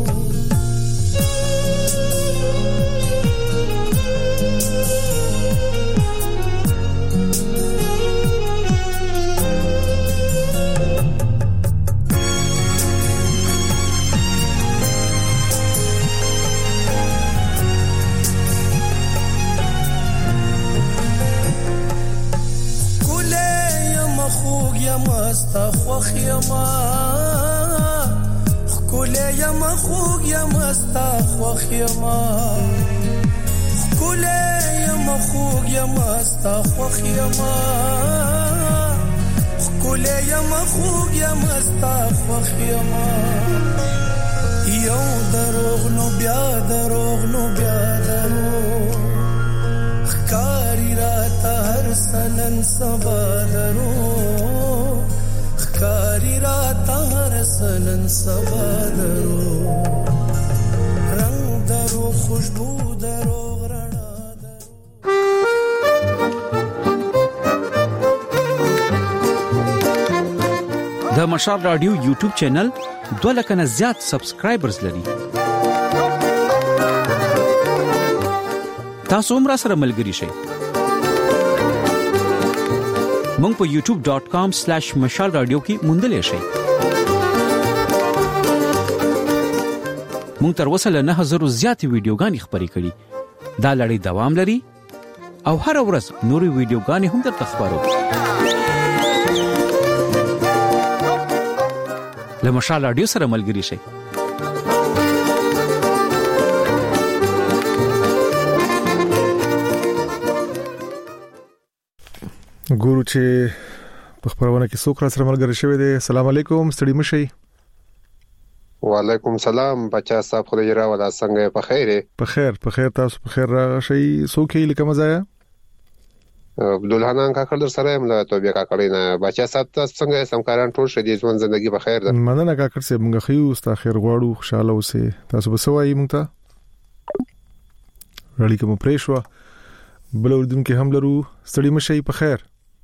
مستا خوخ یما خکوله یما خوگ یما ستا خوخ یما خکوله یما خوگ یما ستا خوخ یما خکوله یما خوگ یما ستا خوخ یما یو دروغ نو بیا دروغ نو بیا دروغ خکاری رات هر سنن سبا دروغ خکاری رات هر سنن سبا درو رنگ درو خوشبو درو غرنا درو د مشال رادیو یوټیوب چینل 2 لک نه زیات سبسکرایبرز لري. تاسو هم را سره ملګري شئ. مونږ په youtube.com/mashal radio کې موندلې شئ. مونږ تر اوسه له 9000 زیاتې ویډیوګانې خپرې کړې. دا لړۍ دوام لري او هر ورځ نورې ویډیوګانې هم درته خبرو. له مشال رادیو سره ملګري شئ. ګورو چې په خبرونه کې څوک را سره ملګری شوی دی. السلام علیکم، ستړي مشئ. وعلیکم سلام بچا صاحب، خدای را ولا څنګه په خیره؟ په خیر تاسو په خیر راشئ. څوک یې لکه مزایا؟ عبدالحنان کاکړ در سره مله توبه کاکړ نه. بچا صاحب تاسو څنګه سمکاران ټول شه دي ژوند ژوندۍ په خیر ده؟ مننه کاکړ صاحب، موږ خو ستا خیر غواړو، خوشاله اوسئ. تاسو به سوای موږ ته رړی کوم پریشوا بل اردن کې هم لرو. ستړي مشئ، په خیر.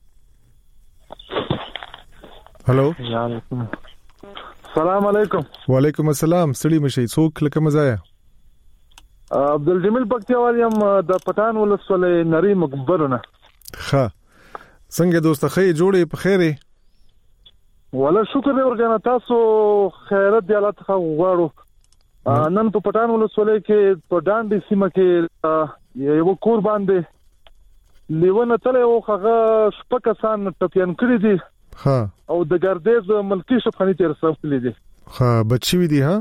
هالو، السلام علیکم. وعلیکم السلام. ستړي مشئ. څوک لکه مزایا؟ عبدالجمیل پکتیوالیم د پټان ولسوالۍ نری مقبرونه. ښه، څنګه دوست خې جوړې په خیره؟ ولا شکر دی ورګنه، تاسو خیرت دی الله تعالی غواړو. نن په پټان ولسوالۍ کې په ډانډي سیمه کې یو کور باندې لیونه تل یو هغه شپکسان ټپيان کړی دي. ها، او د ګردیز ملکی شپخنی تیر سفلې دي. ها، بچی وی دي. ها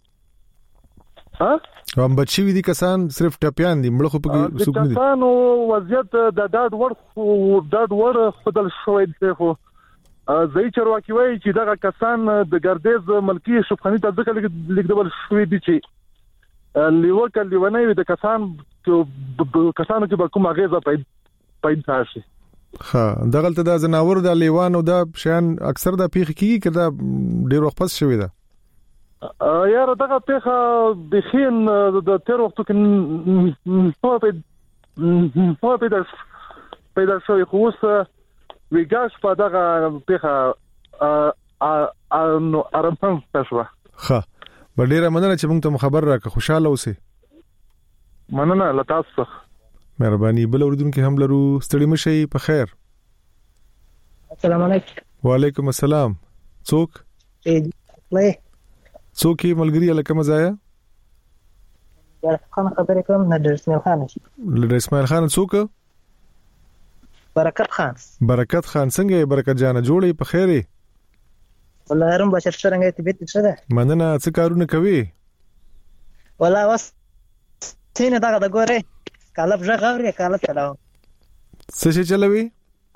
هم بچی وی دي کسان صرف ټپيان دي، مړ خو په سوق نه دي. کسانو وضعیت د ډاډ وړ خپل شوې دي. خو زئی چرواکي وایي چې دغه کسان د ګردیز ملکی شپخنی ته ځکه لیکدل شوې دي چې لیوکل لیونه وي د کسانو کې به کومه غیزه پیدا شي. ها، دغلت د زناور د لیوانو د شان اکثر د پیخ کیږي کړه ډیر وخت پس شوې ده. یار دغه پیخه بخین د تیر وخت کې پیدا شوی، خو اوس ویګاش په دغه پیخه ارمان تشوه. ها، ډیره مننه چې موږ ته خبر راکړه. خوشاله اوسئ. مننه لتاسو، مهرباني. بل اردن کې هم لرو. ستړي مشئ، په خیر. السلام علیکم. وعلیکم السلام. څوک یې ملګری لکه مزایا؟ خان خبرې کوم. نډر اسماعیل خان. نډر اسماعیل خان. څوک؟ برکت خان. برکت خان. څنګه یې برکت جان؟ جوړې په خیره؟ والله هرم بشر څنګه طبيعت څه ده؟ مننه. څه کارونه کوي؟ والله واس څنګه دا د ګوره کالب ژغ اوري کالب چلاو څه شي چلوي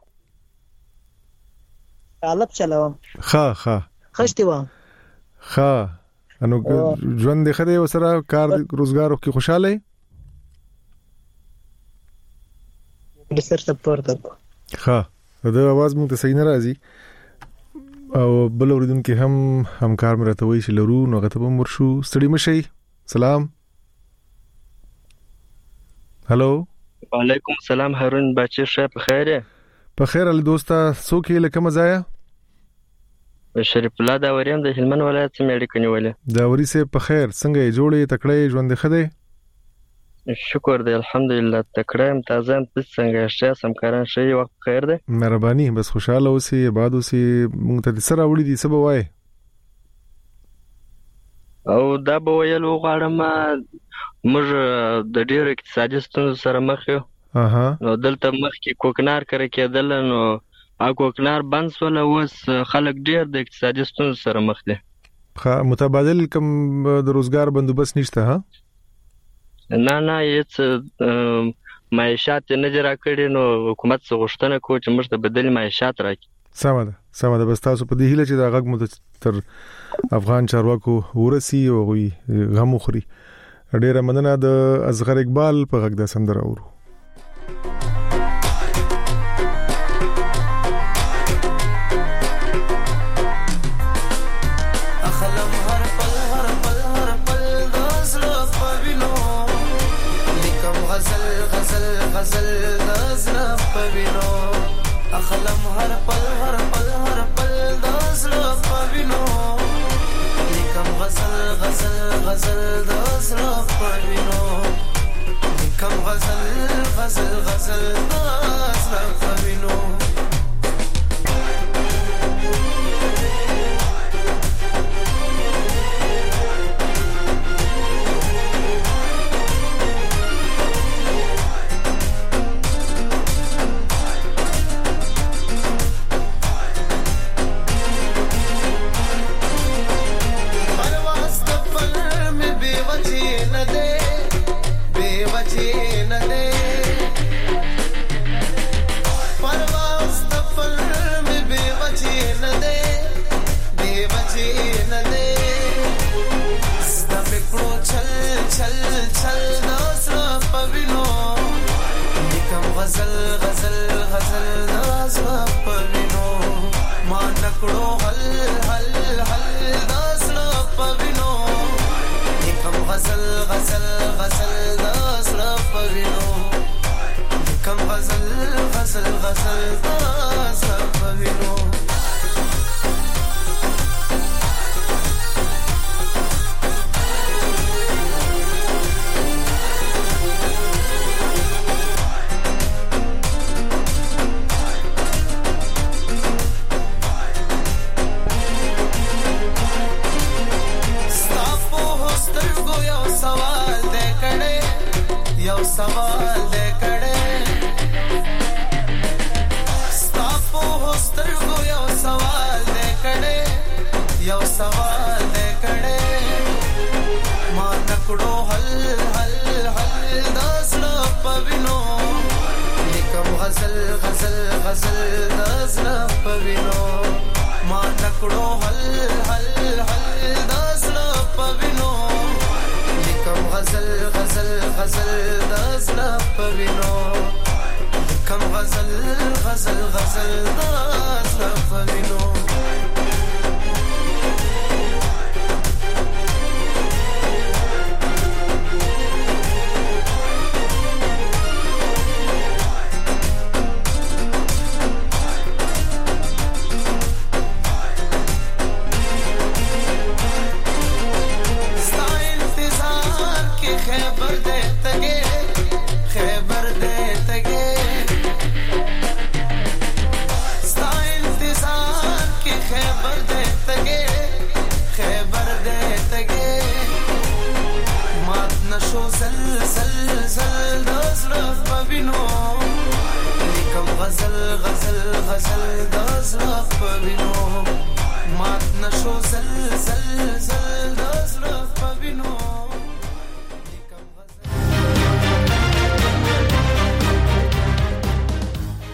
کالب چلاو ها خشتي و ها انو ژوند خدای وسره کار روزګار کې خوشاله د سر سپورت ها دا आवाज مونږ ته صحیح نه راځي او بل اوریدونکو هم کار مرته وی چې لرو نو غته به مرشو ستړي مشي سلام هالو وعلیکم السلام هارون بچی شه په خیره په خیر ال دوستا څوک یې لکه مزایا شریف الله دا وریم د هلمند ولایت مېړی کنيوله دا وری سه په خیر څنګه جوړې تکړه ژوند خده شکر دی الحمدلله تکړه تازه څنګه شې سمکاران شي وخت خیر دی مهرباني بس خوشاله اوسې بعد اوسې مونږ ته سره وړي دي سبا وای او دا به ویل وغواړم موږ د ډېر اقتصادي ستونزو سره مخ یو نو دلته مخ کې کوکنار کړه کېدل نو کوکنار بند سول اوس خلک ډېر د اقتصادي ستونزو سره مخ دي متبادل کم د روزګار بندوبست نشته ها نه هیڅ معیشت نه جرا کړي نو حکومت څه غوښتنه کوي چې موږ ته بدل معیشت راکړي سمه ده بس تاسو په دې هیله چې دا غږ مو تر افغان چارواکو ورسي او غوي غم خوري ډیره مننه د اصغر اقبال په غږ د سندره اورو اخلم هر پل دزل پوینو لیکم غزل دزل پوینو لیکم غزل دزل پوینو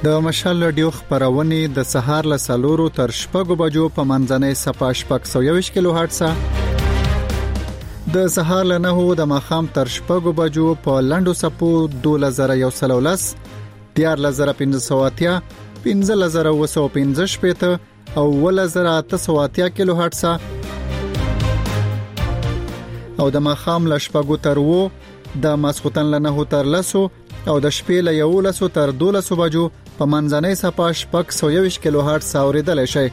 د مشال رادیو خبرونه د سهار له 4 تر 6 بجو په منځنۍ صفه 620 کیلو هرتز، د سهار له 9 د ماخام تر 6 بجو په لنډو صفو 2113 14580 15915 او 1880 کیلو هرتز، او د ماخام له 6 تر 9 د ماسختن له 9 تر 10 او د شپې له 11 تر 12 بجو په منځنۍ صفه 620 کیلو هرتز اوریدل شي.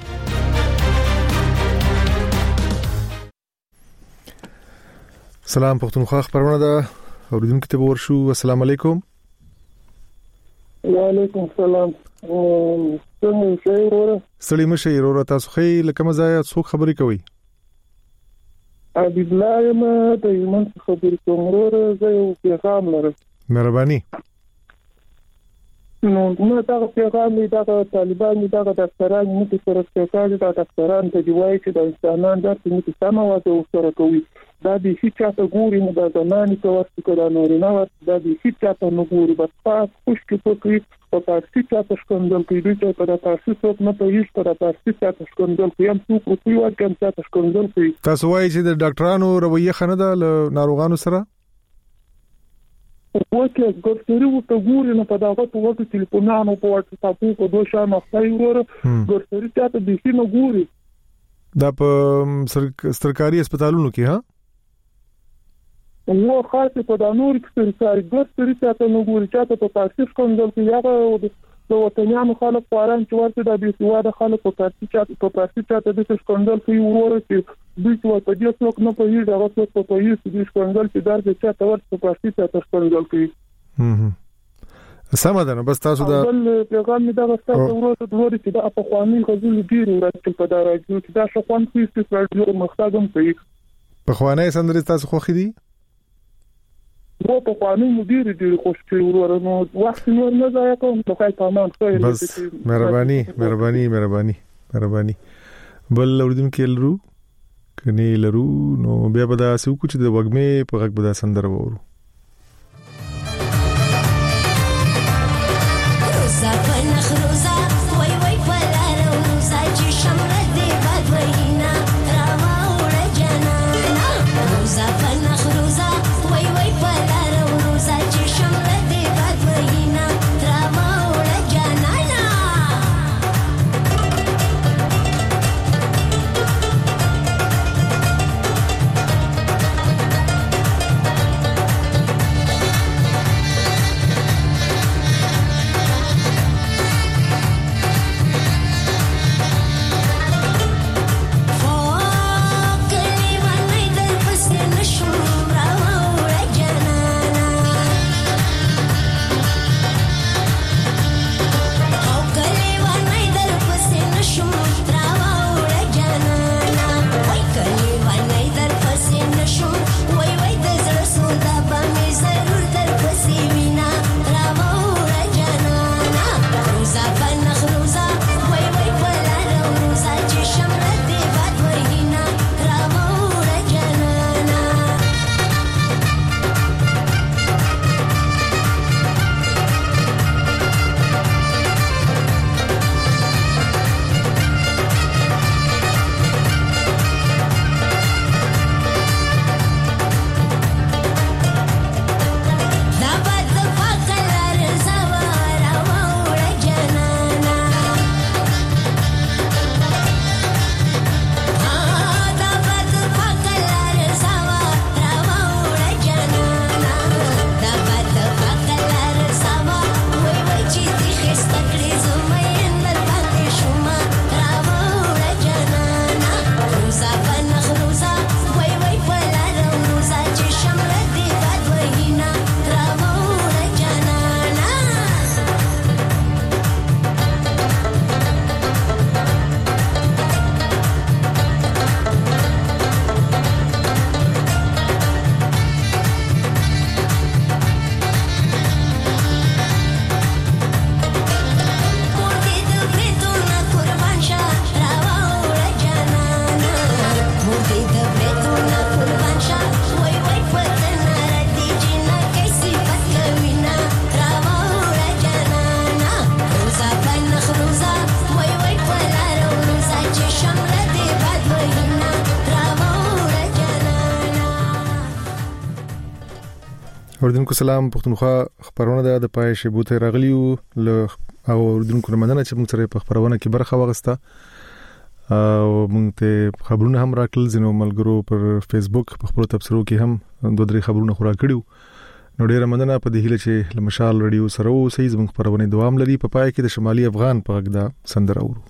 سلام پښتونخوا خبرونه ده اوریدونکو ته ورشو. السلام علیکم. وعلیکم السلام. سلام مشه وروره، تاسو خې لکه مزه څوک خبرې کوي؟ عبد الله ما د یمن خبرې کوم وروره، زه یو پیغام لرم. مهرباني. نو موږ دا پیغام دا طالبان دا دفتران موږ سره څنګه دا دفتران ته دی وایي چې د انسانان د موږ سمه واده سره کوي. دا د هیڅ چاته ګوري نه د زماني په وخت کې دا نور نه ورته دا د هیڅ چاته نه ګوري، بس پاس خوش کې پکې په تاسو چاته څنګه کوي چې په تاسو څوک نه پېښ په تاسو چاته څنګه کوي هم څوک کوي ورته چاته څنګه کوي. تاسو وایي چې د ډاکټرانو رویه خنه ده ناروغانو سره وکه ګورتري وته ګوري نه په دغه په وخت ټلیفونانو په وخت تاسو په دوه شان مخای وره ګورتري چاته د شي نه ګوري. دا په سرکاري هسپتالونو کې ها نو خاصه په دانور کې سرکاري ګورتري چاته نه ګوري، چاته په تاسو څنګه کې هغه د وطنيانو خلک قران چې ورته د دې سواده خلک په تاسو چاته د څنګه کې وره چې دوی په دې څوک نه په یوه هغه څوک په یوه دې څنګه چې درته چاته ورته په تاسو چاته څنګه کې سمه ده. بس تاسو دا پیغام می دا تاسو ورته دوی چې دا په خواني غوښتل ډیر ورته په دا راځي چې دا شو خوان کې چې راځي مخدم کوي. په خواني سندري تاسو خوخي دي نو په خواني مدیر ډیر خوشي ورور نو وخت نور نه ځای کوم په خیر تمام خیر. بس مهرباني بل اوردونکو لرو کني لرو نو بیا به دا سو کوچ د وګمه په غږ به دا سندره وورو. اوردونکو سلام پښتونخوا خبرونه د پای شبوته راغلیو له او اوردونکو مننه چې موږ سره په خبرونه کې برخه واغسته او موږ ته خبرونه هم راکړل زنو ملګرو پر فیسبوک په خپل تبصرو کې هم دوه درې خبرونه خورا کړیو نو ډیره مننه په دې هیله چې لمشال رادیو سره اوسئ زموږ خبرونه دوام لري په پای کې د شمالي افغان په غږ دا سندره اورو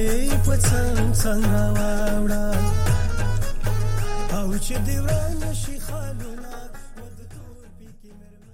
او چې دی وران شي